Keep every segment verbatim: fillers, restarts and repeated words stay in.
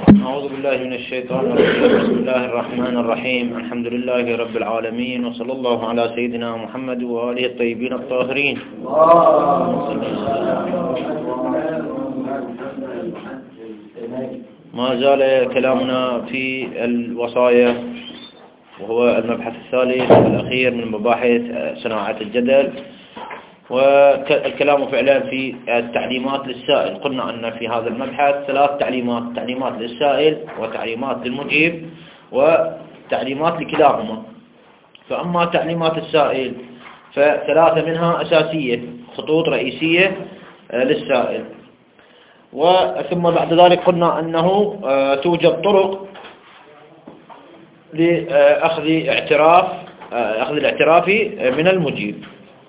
أعوذ بالله من الشيطان الرجيم. بسم الله الرحمن الرحيم. الحمد لله رب العالمين، وصلى الله على سيدنا محمد وآله الطيبين الطاهرين. ما زال كلامنا في الوصايا، وهو المبحث الثالث والأخير من مباحث صناعة الجدل، والكلام فعلا في التعليمات للسائل. قلنا أن في هذا المبحث ثلاث تعليمات: تعليمات للسائل، وتعليمات للمجيب، وتعليمات لكلاهما. فأما تعليمات السائل فثلاثة منها أساسية، خطوط رئيسية للسائل. وثم بعد ذلك قلنا أنه توجد طرق لأخذ اعتراف أخذ الاعتراف من المجيب.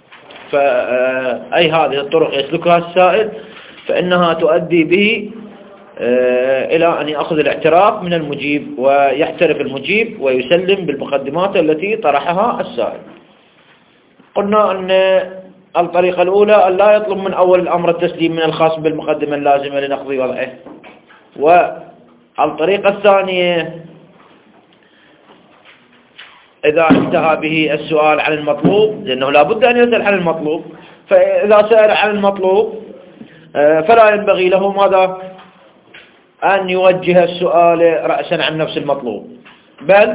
فأي هذه الطرق يسلكها السائل فإنها تؤدي به إلى أن يأخذ الاعتراف من المجيب، ويحترف المجيب ويسلم بالمقدمات التي طرحها السائل. قلنا أن الطريقة الأولى أن لا يطلب من أول الأمر التسليم من الخاص بالمقدمة اللازمة لنقض وضعه. والطريقة الثانية إذا انتهى به السؤال عن المطلوب، لأنه لا بد أن يسأل عن المطلوب، فإذا سأل عن المطلوب فلا ينبغي له ماذا؟ أن يوجه السؤال رأسا عن نفس المطلوب، بل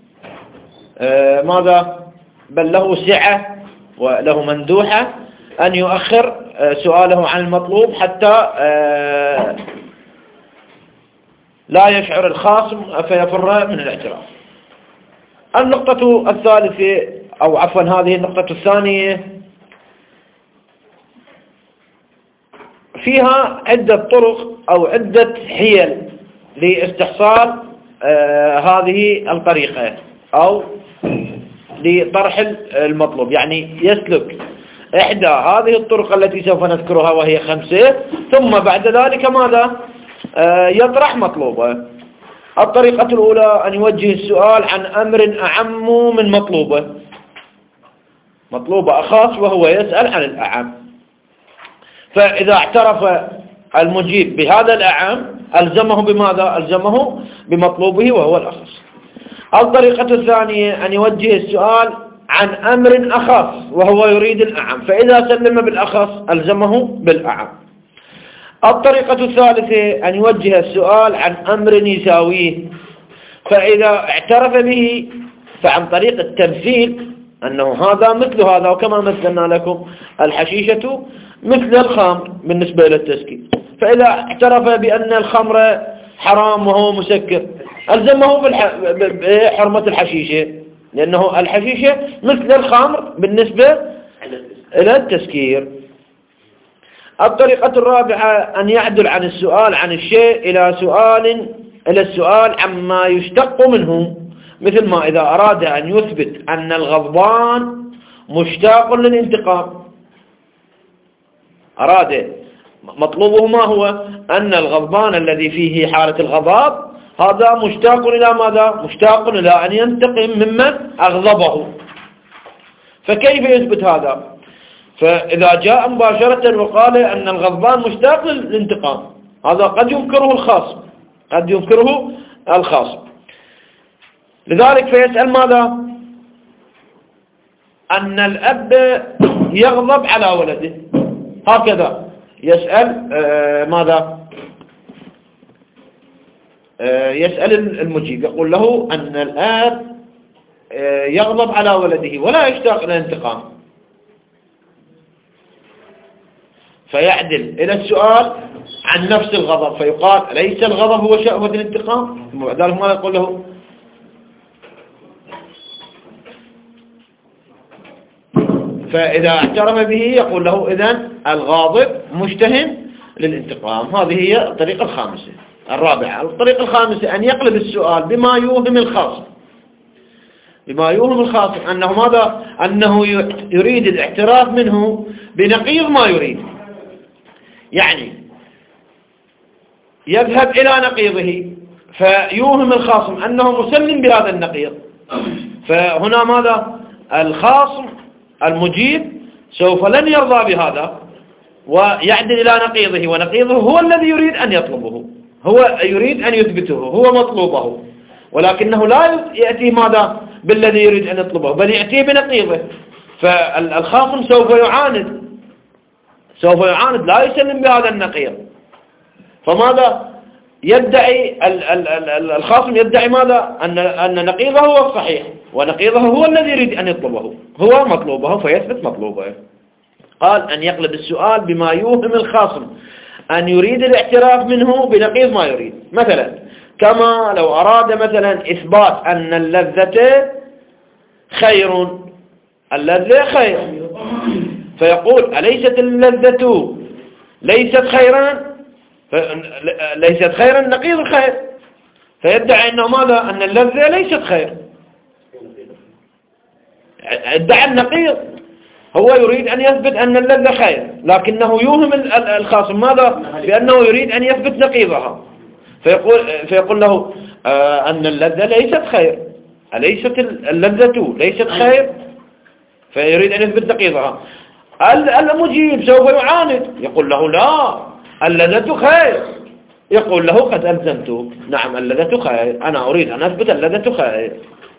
ماذا؟ بل له سعة وله مندوحة أن يؤخر سؤاله عن المطلوب حتى لا يشعر الخاصم فيفر من الاعتراف. النقطة الثالثة، أو عفوا هذه النقطة الثانية، فيها عدة طرق أو عدة حيل لاستحصال آه هذه الطريقة أو لطرح المطلوب. يعني يسلك إحدى هذه الطرق التي سوف نذكرها وهي خمسة، ثم بعد ذلك ماذا؟ آه يطرح مطلوبه. الطريقة الأولى أن يوجه السؤال عن أمر أعم من مطلوبه، مطلوبه أخص وهو يسأل عن الأعم. فإذا اعترف المجيب بهذا الأعم ألزمه بماذا؟ ألزمه بمطلوبه وهو الأخص. الطريقة الثانية أن يوجه السؤال عن أمر أخص وهو يريد الأعم، فإذا سلم بالأخص ألزمه بالأعم. الطريقة الثالثة أن يوجه السؤال عن أمر يساويه، فإذا اعترف به فعن طريق التمثيل أنه هذا مثل هذا، وكما مثلنا لكم الحشيشة مثل الخمر بالنسبة إلى التسكير، فإذا اعترف بأن الخمر حرام وهو مسكر ألزمه بحرمة الحشيشة، لأنه الحشيشة مثل الخمر بالنسبة إلى التسكير. الطريقة الرابعة أن يعدل عن السؤال عن الشيء إلى سؤال إلى السؤال عما يشتق منه، مثل ما إذا أراد أن يثبت أن الغضبان مشتاق للانتقام، أراد مطلوبه ما هو؟ أن الغضبان الذي فيه حالة الغضب هذا مشتاق إلى ماذا؟ مشتاق إلى أن ينتقم ممن أغضبه. فكيف يثبت هذا؟ فإذا جاء مباشرة وقال أن الغضبان مشتاق للانتقام، هذا قد ينكره الخاصم، قد ينكره الخاصم. لذلك فيسأل ماذا؟ أن الأب يغضب على ولده، هكذا يسأل آه ماذا؟ آه يسأل المجيب، يقول له أن الأب آه يغضب على ولده ولا يشتاق للانتقام، فيعدل إلى السؤال عن نفس الغضب، فيقال ليس الغضب هو شهوة الانتقام؟ ذلك ماذا يقول له؟ فإذا اعترف به يقول له إذن الغاضب مشتهٍ للانتقام. هذه هي الطريقة الخامسة. الرابعة، الطريقة الخامسة أن يقلب السؤال بما يوهم الخاصم، بما يوهم الخاصم أنه ماذا؟ أنه يريد الاعتراف منه بنقيض ما يريد، يعني يذهب إلى نقيضه فيوهم الخاصم أنه مسلم بهذا النقيض. فهنا ماذا؟ الخاصم المجيب سوف لن يرضى بهذا ويعدل إلى نقيضه، ونقيضه هو الذي يريد أن يطلبه. هو يريد أن يثبته، هو مطلوبه، ولكنه لا يأتي ماذا بالذي يريد أن يطلبه، بل يأتي بنقيضه. فالخاصم سوف يعاند سوف يعاند لا يسلم بهذا النقيض. فماذا يدعي الخاصم؟ يدعي ماذا؟ أن أن نقيضه هو الصحيح، ونقيضه هو الذي يريد أن يطلبه، هو مطلوبه فيثبت مطلوبه. قال أن يقلب السؤال بما يوهم الخاصم أن يريد الاعتراف منه بنقيض ما يريد. مثلا كما لو أراد مثلا إثبات أن اللذة خير، اللذة خير، فيقول أليست اللذة ليست خيرا؟ ليست خيرا نقيض الخير، فيدعي أنه ماذا؟ أن اللذة ليست خير، ادعى النقيض. هو يريد أن يثبت أن اللذة خير، لكنه يوهم الخاصم ماذا؟ بأنه يريد أن يثبت نقيضها، فيقول, فيقول له آه أن اللذة ليست خير، أليست اللذة ليست خير؟ فيريد أن يثبت نقيضها. المجيب سوف يعاند، يقول له لا، اللذة خير. يقول له قد ألزمتك، نعم اللذة خير، أنا أريد أن أثبت اللذة خير.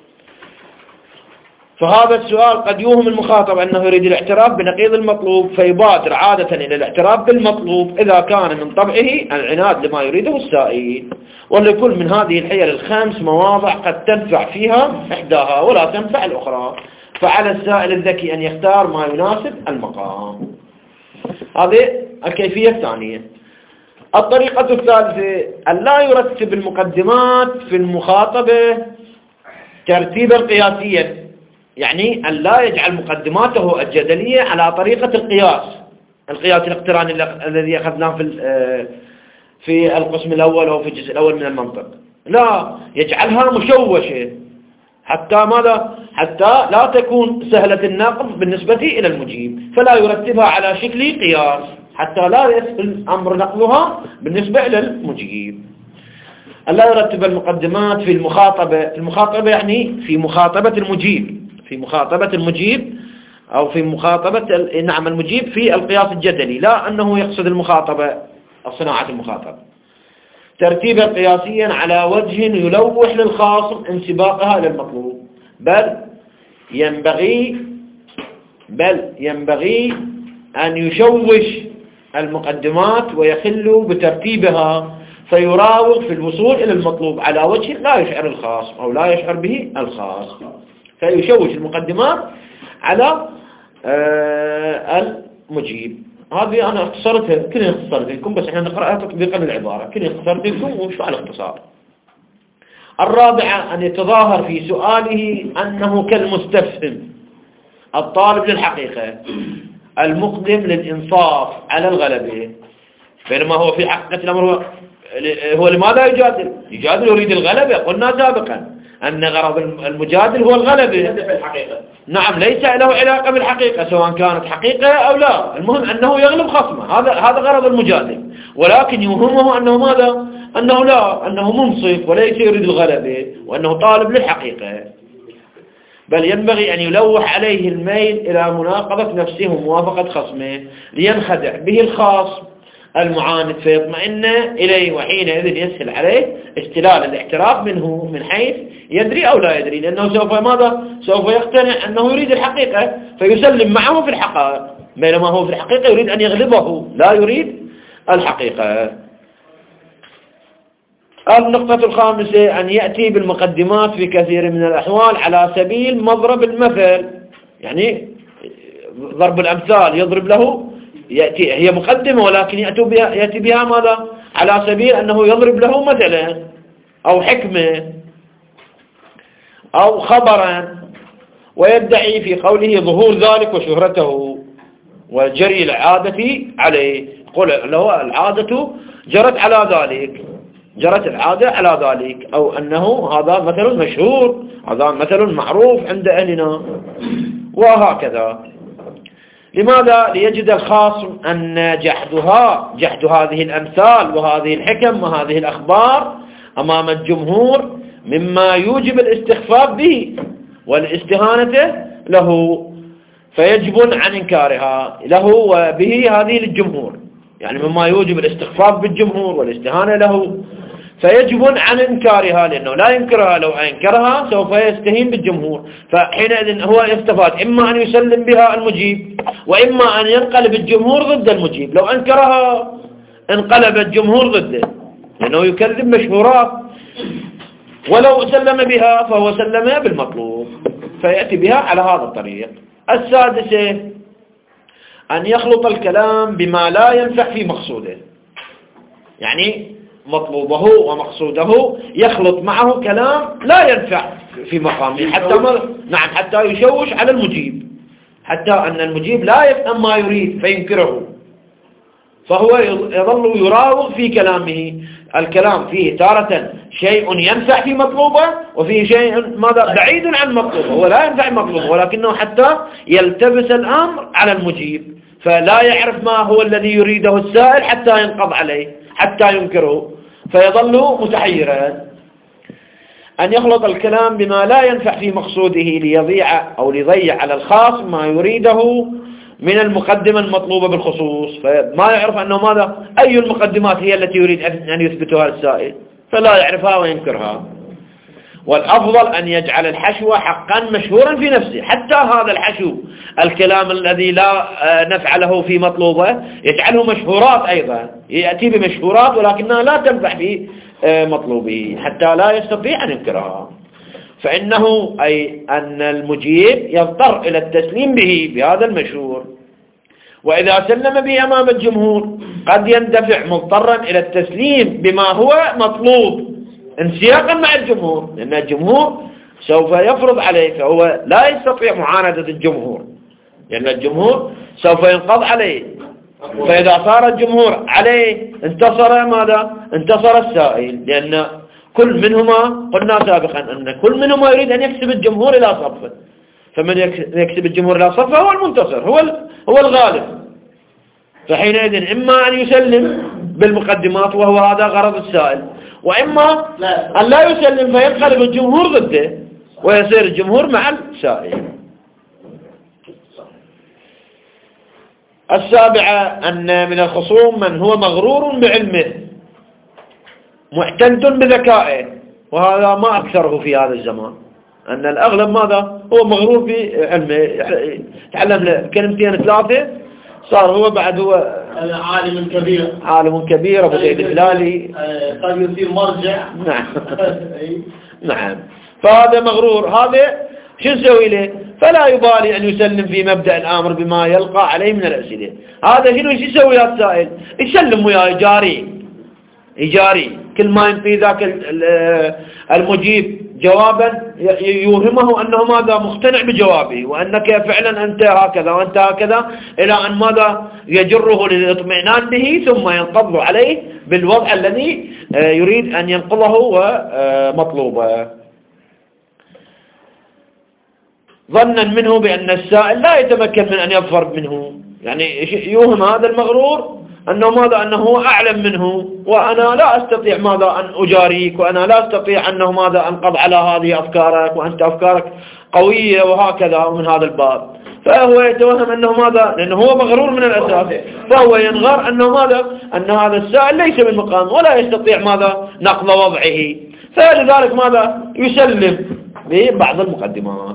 فهذا السؤال قد يوهم المخاطب أنه يريد الاعتراف بنقيض المطلوب، فيبادر عادة إلى الاعتراف بالمطلوب إذا كان من طبعه العناد لما يريده السائل. ولكل من هذه الحيل الخمس مواضع قد تنفع فيها إحداها ولا تنفع الأخرى، فعلى السائل الذكي أن يختار ما يناسب المقام. هذه الكيفية الثانية. الطريقة الثالثة أن لا يرتب المقدمات في المخاطبة ترتيبا قياسيا، يعني أن لا يجعل مقدماته الجدلية على طريقة القياس، القياس الاقتراني الذي أخذناه في في القسم الأول أو في الجزء الأول من المنطق. لا، يجعلها مشوشة حتى ماذا؟ حتى لا تكون سهلة النقل بالنسبة إلى المجيب، فلا يرتبها على شكل قياس حتى لا يسهل أمر نقلها بالنسبة إلى المجيب. ألا يرتب المقدمات في المخاطبة، المخاطبة يعني في مخاطبة المجيب، في مخاطبة المجيب أو في مخاطبة نعم المجيب في القياس الجدلي، لا أنه يقصد المخاطبة صناعة المخاطبة ترتيبا قياسيا على وجه يلوح للخاصم انسباقها إلى المطلوب، بل ينبغي بل ينبغي أن يشوش المقدمات ويخل بترتيبها فيراوغ في الوصول إلى المطلوب على وجه لا يشعر الخاصم أو لا يشعر به الخاصم، فيشوش المقدمات على آه المجيب. هذه أنا اختصرتها، كني اختصرت لكم، بس احنا نقرأها تطبيقا للعبارة، كني اختصرت لكم وشو على الاختصار. الرابعة أن يتظاهر في سؤاله أنه كالمستفهم الطالب للحقيقة المقدم للإنصاف على الغلبة، بينما هو في حقيقة الأمر هو, هو لماذا يجادل؟ يجادل يريد الغلبة. قلنا سابقا أن غرض المجادل هو الغلبة في الحقيقة. نعم، ليس له علاقة بالحقيقة سواء كانت حقيقة أو لا، المهم أنه يغلب خصمه، هذا هذا غرض المجادل، ولكن يوهمه أنه ماذا؟ أنه لا، أنه منصف وليس يريد الغلبة وأنه طالب للحقيقة، بل ينبغي أن يلوح عليه الميل إلى مناقضة نفسه وموافقة خصمه لينخدع به الخاصم المعاند فيطمئن إليه، وحينئذ يسهل عليه استلال الاعتراف منه من حيث يدري أو لا يدري، لأنه سوف ماذا؟ سوف يقتنع أنه يريد الحقيقة فيسلم معه في الحقائق، بينما هو في الحقيقة يريد أن يغلبه لا يريد الحقيقة. النقطة الخامسة أن يأتي بالمقدمات في كثير من الأحوال على سبيل مضرب المثل، يعني ضرب الأمثال، يضرب له، يأتي هي مقدمة ولكن يأتي بها, يأتي بها ماذا؟ على سبيل أنه يضرب له مثلا أو حكمة أو خبرا، ويدعي في قوله ظهور ذلك وشهرته وجري العادة عليه، يقول له العادة جرت على ذلك، جرت العادة على ذلك، أو أنه هذا مثل مشهور، هذا مثل معروف عند أهلنا، وهكذا. لماذا؟ ليجد الخاصم أن جحدها جحد هذه الأمثال وهذه الحكم وهذه الأخبار أمام الجمهور مما يوجب الاستخفاف به والاستهانة له، فيجب عن إنكارها له وبه هذه للجمهور، يعني مما يوجب الاستخفاف بالجمهور والاستهانة له، فيجب عن إنكارها، لأنه لا ينكرها، لو أنكرها سوف يستهين بالجمهور، فحينئذ هو يستفاد إما أن يسلم بها المجيب وإما أن ينقلب الجمهور ضد المجيب. لو أنكرها انقلب الجمهور ضده لأنه يكذب مشهورات، ولو سلم بها فهو سلم بالمطلوب، فيأتي بها على هذا الطريق. السادسة أن يخلط الكلام بما لا ينفع في مقصوده، يعني مطلوبه ومقصوده يخلط معه كلام لا ينفع في مقامه، حتى نعم حتى يشوش على المجيب، حتى أن المجيب لا يفهم ما يريد فينكره، فهو يظل يراوغ في كلامه. الكلام فيه تارة شيء ينفع في مطلوبه وفيه شيء ماذا بعيد عن مطلوبه، هو لا ينفع مطلوبه ولكنه حتى يلتبس الأمر على المجيب، فلا يعرف ما هو الذي يريده السائل حتى ينقض عليه، حتى ينكره، فيظل متحيرا. أن يخلط الكلام بما لا ينفع في مقصوده ليضيع أو ليضيع على الخاص ما يريده من المقدمة المطلوبة بالخصوص، فما يعرف أنه ماذا أي المقدمات هي التي يريد أن يثبتها السائل، فلا يعرفها وينكرها. والأفضل أن يجعل الحشو حقا مشهورا في نفسه، حتى هذا الحشو الكلام الذي لا نفع له في مطلوبه يجعله مشهورات أيضا، يأتي بمشهورات ولكنها لا تنفع في مطلوبه حتى لا يستطيع أن ينكرها. فإنه أي أن المجيب يضطر إلى التسليم به بهذا المشهور، وإذا سلم به أمام الجمهور قد يندفع مضطرا إلى التسليم بما هو مطلوب انسياقا مع الجمهور، لأن الجمهور سوف يفرض عليه، فهو لا يستطيع معاندة الجمهور، لأن الجمهور سوف ينقض عليه، فإذا صار الجمهور عليه انتصر ماذا؟ انتصر السائل، لأن كل منهما قلنا سابقا أن كل منهما يريد أن يكسب الجمهور إلى صفه، فمن يكسب الجمهور إلى صفه هو المنتصر، هو هو الغالب. فحينئذ إما أن يسلم بالمقدمات وهو هذا غرض السائل، وإما أن لا يسلم فينقلب الجمهور ضده ويصير الجمهور مع السائل. السابعة أن من الخصوم من هو مغرور بعلمه معتد بذكائه، وهذا ما أكثره في هذا الزمان، أن الأغلب ماذا هو مغرور بعلمه، تعلم كلمتين ثلاثة صار هو بعد هو عالم كبير، عالم كبير أبو زيد الهلالي، قد يصير مرجع. نعم نعم. فهذا مغرور، هذا شو نسوي له؟ فلا يبالي أن يسلم في مبدأ الآمر بما يلقى عليه من الأسئلة. هذا شنو يسوي هذا السائل؟ يسلم وياه يجاري يجاري كل ما ينطي ذاك المجيب جوابا يوهمه أنه ماذا مقتنع بجوابه، وأنك فعلا أنت هكذا وأنت هكذا، إلى أن ماذا يجره للاطمئنان به، ثم ينقض عليه بالوضع الذي يريد أن ينقضه ومطلوبه، ظنا منه بأن السائل لا يتمكن من أن يظفر منه، يعني يوهم هذا المغرور أنه ماذا أنه أعلم منه، وأنا لا أستطيع ماذا أن أجاريك، وأنا لا أستطيع أنه ماذا أنقض على هذه أفكارك، وأنت أفكارك قوية وهكذا من هذا الباب. فهو يتوهم أنه ماذا، لأنه هو مغرور من الأساس، فهو ينغر أنه ماذا أن هذا السائل ليس من مقام ولا يستطيع ماذا نقض وضعه، فلذلك ماذا يسلم ببعض المقدمات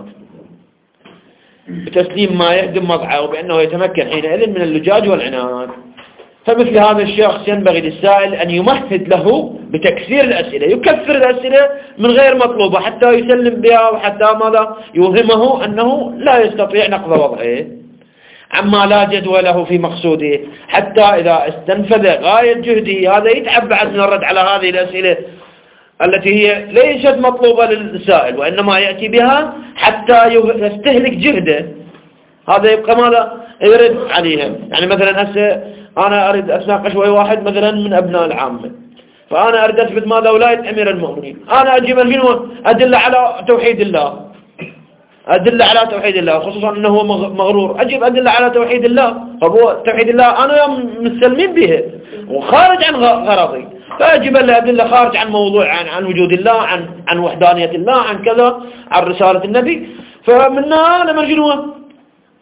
بتسليم ما يهدم مضعه، وبأنه يتمكن حينئذ من اللجاج والعناد. فمثل هذا الشخص ينبغي للسائل أن يمهد له بتكسير الأسئلة، يكثر الأسئلة من غير مطلوبة حتى يسلم بها، وحتى ماذا يوهمه أنه لا يستطيع نقض وضعه عما لا جدوى له في مقصوده، حتى إذا استنفذ غاية جهده هذا يتعب بعد من الرد على هذه الأسئلة التي هي ليست مطلوبة للسائل، وإنما يأتي بها حتى يستهلك جهده، هذا يبقى ماذا يرد عليها. يعني مثلا هسه أنا أريد أتناقش ويا واحد مثلا من أبناء العامة، فأنا أريد أثبت ماذا ولاية أمير المؤمنين، أنا أجيب الفيلم أدلة على توحيد الله، أدلة على توحيد الله، خصوصا أنه هو مغرور، أجيب أدلة على توحيد الله، فهو توحيد الله أنا مسلمين به وخارج عن غرضي، فأجيب له أدلة خارج عن موضوع، عن عن وجود الله، عن عن وحدانية الله، عن كذا، عن رسالة النبي. فمنها أنا مرجنوه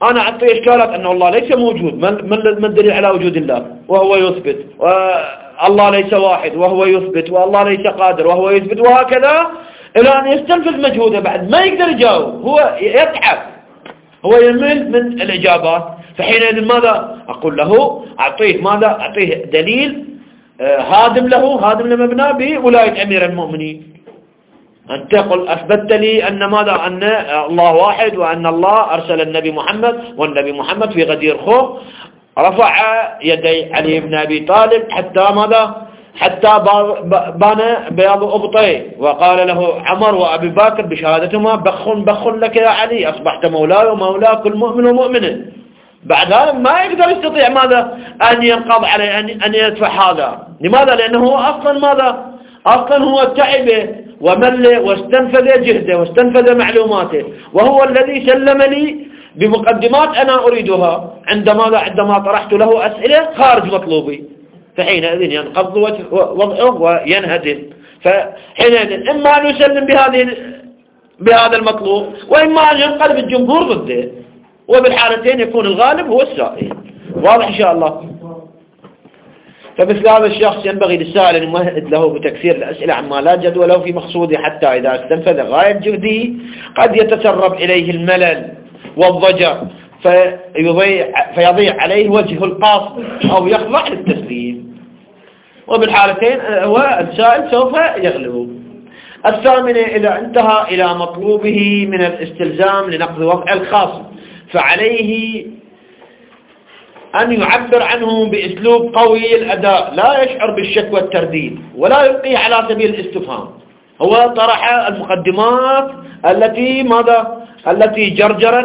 أنا أعطي إشكالات أن الله ليس موجود، من الدليل على وجود الله وهو يثبت، والله ليس واحد وهو يثبت، والله ليس قادر وهو يثبت، وهكذا إلى أن يستنفذ مجهوده بعد ما يقدر يجاوب، هو يتعب، هو يمل من الإجابات. فحينئذ ماذا أقول له؟ أعطيه ماذا؟ أعطيه دليل هادم له، هادم لمبنى بولاية أمير المؤمنين. أن تقول أثبتت لي أن ماذا؟ أن الله واحد، وأن الله أرسل النبي محمد، والنبي محمد في غدير خوف رفع يدي علي بن أبي طالب حتى ماذا؟ حتى بان بياض أبطيه، وقال له عمر وأبي بكر بشهادتهما بخ بخ لك يا علي، أصبحت مولاي ومولا كل مؤمن ومؤمن. بعد هذا ما يقدر يستطيع ماذا؟ أن ينقض عليه، أن يدفع هذا. لماذا؟ لأنه أصلا ماذا؟ أصلا هو تعب ومل واستنفذ جهده واستنفذ معلوماته، وهو الذي سلم لي بمقدمات أنا أريدها عندما عندما طرحت له أسئلة خارج مطلوبي، فحينئذ ينقض وضعه وينهدم. فحينئذ إما أن يسلم بهذه بهذا المطلوب، وإما أن ينقلب الجمهور ضده، وبالحالتين يكون الغالب هو السائل. واضح إن شاء الله؟ فمثل هذا الشخص ينبغي للسائل أن يمهد له بتكثير الأسئلة عما لا جدوى له في مقصوده، حتى إذا استنفذ غاية جهده قد يتسرب إليه الملل والضجر فيضيع, فيضيع عليه وجه القاصد أو يخضع للتسليم، وبالحالتين هو السائل سوف يغلب. الثامنة: إذا انتهى إلى مطلوبه من الاستلزام لنقض وضع الخاص، فعليه أن يعبر عنه بأسلوب قوي الأداء لا يشعر بالشك والترديد، ولا يلقيه على سبيل الاستفهام. هو طرح المقدمات التي ماذا التي جرجرت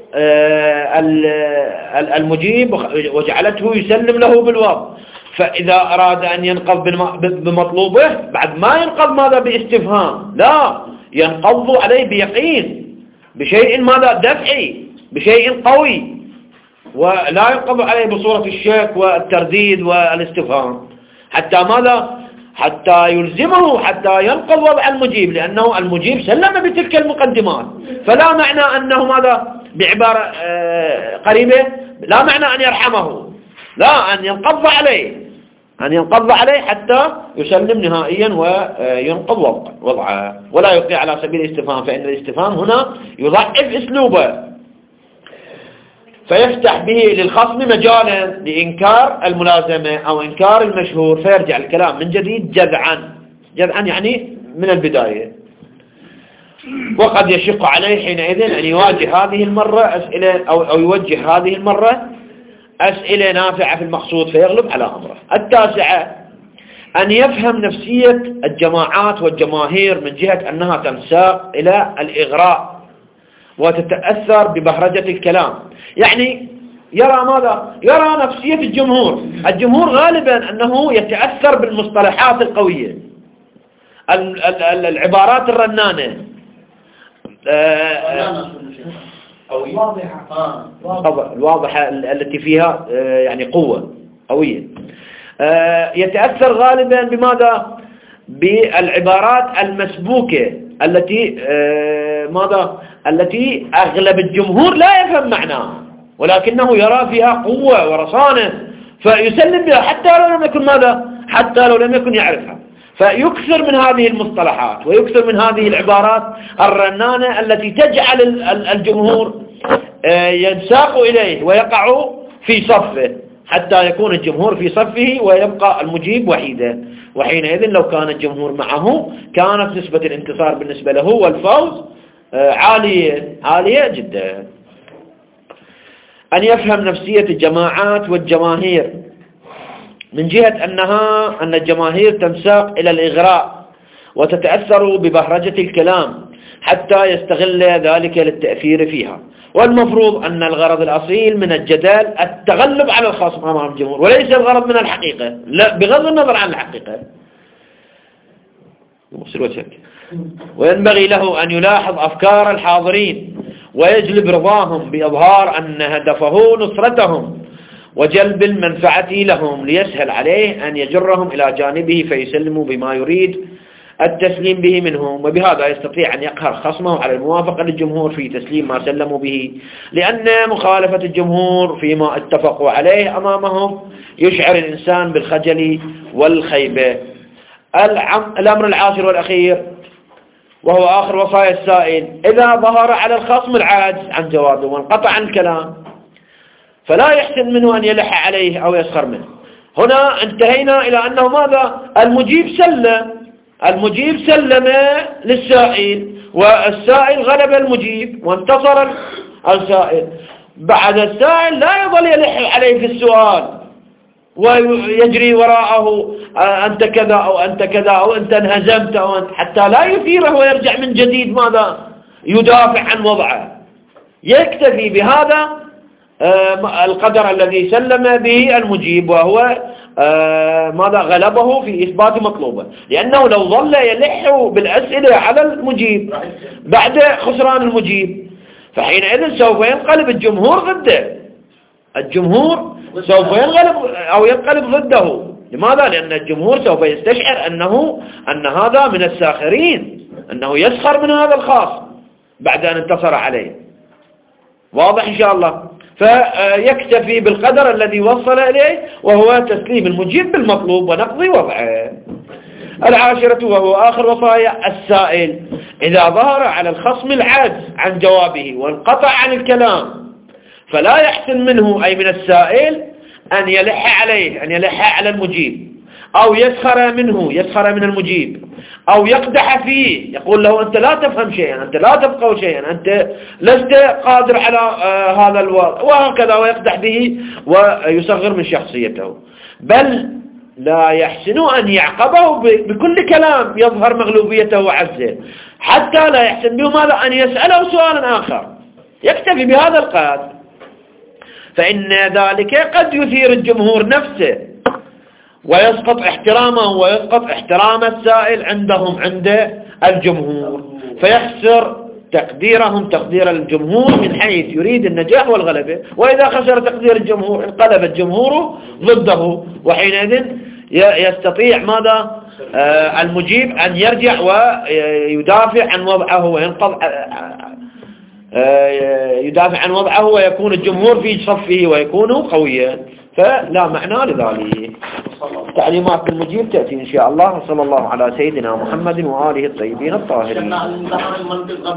المجيب وجعلته يسلم له بالوضع، فإذا أراد أن ينقض بمطلوبه بعد ما ينقض ماذا باستفهام، لا، ينقض عليه بيقين، بشيء ماذا دفعي، بشيء قوي، ولا ينقض عليه بصورة الشك والترديد والاستفهام، حتى ماذا حتى يلزمه، حتى ينقض وضع المجيب، لأنه المجيب سلم بتلك المقدمات. فلا معنى أنه ماذا بعبارة قريبة، لا معنى أن يرحمه، لا، أن ينقض عليه، أن ينقض عليه حتى يسلم نهائيا وينقض وضعه، ولا يلقي على سبيل الاستفهام، فإن الاستفهام هنا يضعف أسلوبه، فيفتح به للخصم مجالا لإنكار الملازمة أو إنكار المشهور، فيرجع الكلام من جديد جذعا، جذعا يعني من البداية. وقد يشق عليه حينئذ أن يواجه هذه المرة أسئلة أو, أو يوجه هذه المرة أسئلة نافعة في المقصود فيغلب على أمره. التاسعة: أن يفهم نفسية الجماعات والجماهير من جهة أنها تنساق إلى الإغراء وتتأثر ببهرجة الكلام، يعني يرى ماذا؟ يرى نفسية الجمهور. الجمهور غالبا أنه يتأثر بالمصطلحات القوية، العبارات الرنانة الواضحة التي فيها يعني قوة قوية. يتأثر غالبا بماذا؟ بالعبارات المسبوكة التي ماذا؟ التي أغلب الجمهور لا يفهم معناها، ولكنه يرى فيها قوة ورصانة فيسلم بها حتى لو لم يكن ماذا؟ حتى لو لم يكن يعرفها، فيكثر من هذه المصطلحات ويكثر من هذه العبارات الرنانة التي تجعل الجمهور ينساق إليه ويقع في صفه، حتى يكون الجمهور في صفه ويبقى المجيب وحيدا. وحينئذ لو كان الجمهور معه كانت نسبة الانتصار بالنسبة له والفوز عالية عالية جدا. أن يفهم نفسية الجماعات والجماهير من جهة أنها أن الجماهير تنساق إلى الإغراء وتتأثر ببهرجة الكلام حتى يستغل ذلك للتأثير فيها، والمفروض أن الغرض الأصيل من الجدال التغلب على الخصم أمام الجمهور، وليس الغرض من الحقيقة، لا، بغض النظر عن الحقيقة. وينبغي له أن يلاحظ أفكار الحاضرين ويجلب رضاهم بإظهار أن هدفه نصرتهم وجلب المنفعة لهم، ليسهل عليه أن يجرهم إلى جانبه فيسلموا بما يريد التسليم به منهم، وبهذا يستطيع أن يقهر خصمه على الموافقة للجمهور في تسليم ما سلموا به، لأن مخالفة الجمهور فيما اتفقوا عليه أمامهم يشعر الإنسان بالخجل والخيبة. الأمر العاشر والأخير وهو آخر وصايا السائل: إذا ظهر على الخصم العاجز عن جوابه وانقطع عن الكلام فلا يحسن منه أن يلح عليه أو يسخر منه. هنا انتهينا إلى أنه ماذا؟ المجيب سلم المجيب سلم للسائل، والسائل غلب المجيب وانتصر السائل. بعد السائل لا يظل يلح عليه في السؤال ويجري وراءه أنت كذا أو أنت كذا أو أنت انهزمت أو أنت، حتى لا يثيره ويرجع من جديد ماذا؟ يدافع عن وضعه. يكتفي بهذا القدر الذي سلم به المجيب، وهو ماذا؟ غلبه في إثبات مطلوبه، لأنه لو ظل يلح بالأسئلة على المجيب بعد خسران المجيب فحينئذ سوف ينقلب الجمهور ضده، الجمهور سوف ينقلب أو ينقلب ضده. لماذا؟ لأن الجمهور سوف يستشعر أنه أن هذا من الساخرين، أنه يسخر من هذا الخاص بعد أن انتصر عليه. واضح إن شاء الله؟ فيكتفي بالقدر الذي وصل إليه وهو تسليم المجيب بالمطلوب ونقضي وضعه. العاشرة وهو آخر وصايا السائل: إذا ظهر على الخصم العجز عن جوابه وانقطع عن الكلام فلا يحسن منه، أي من السائل، أن يلح عليه، أن يلح على المجيب، أو يسخر منه، يسخر من المجيب، أو يقدح فيه، يقول له أنت لا تفهم شيئا، أنت لا تفقه شيئا، أنت لست قادر على آه هذا الوضع، وهكذا، ويقدح به ويصغر من شخصيته. بل لا يحسن أن يعقبه بكل كلام يظهر مغلوبيته وعجزه، حتى لا يحسن به ماذا؟ أن يسأله سؤالا آخر. يكتفي بهذا القدر، فإن ذلك قد يثير الجمهور نفسه ويسقط احترامه ويسقط احترام السائل عندهم عند الجمهور، فيخسر تقديرهم تقدير الجمهور من حيث يريد النجاح والغلبة. وإذا خسر تقدير الجمهور انقلب الجمهور ضده، وحينئذ يستطيع ماذا؟ آه المجيب أن يرجع ويدافع عن وضعه وينقض يدافع عن وضعه ويكون الجمهور في صفه ويكون قويا، فلا معنى لذلك. تعليمات المجيب تأتي إن شاء الله. صلى الله على سيدنا محمد وآله الطيبين الطاهرين.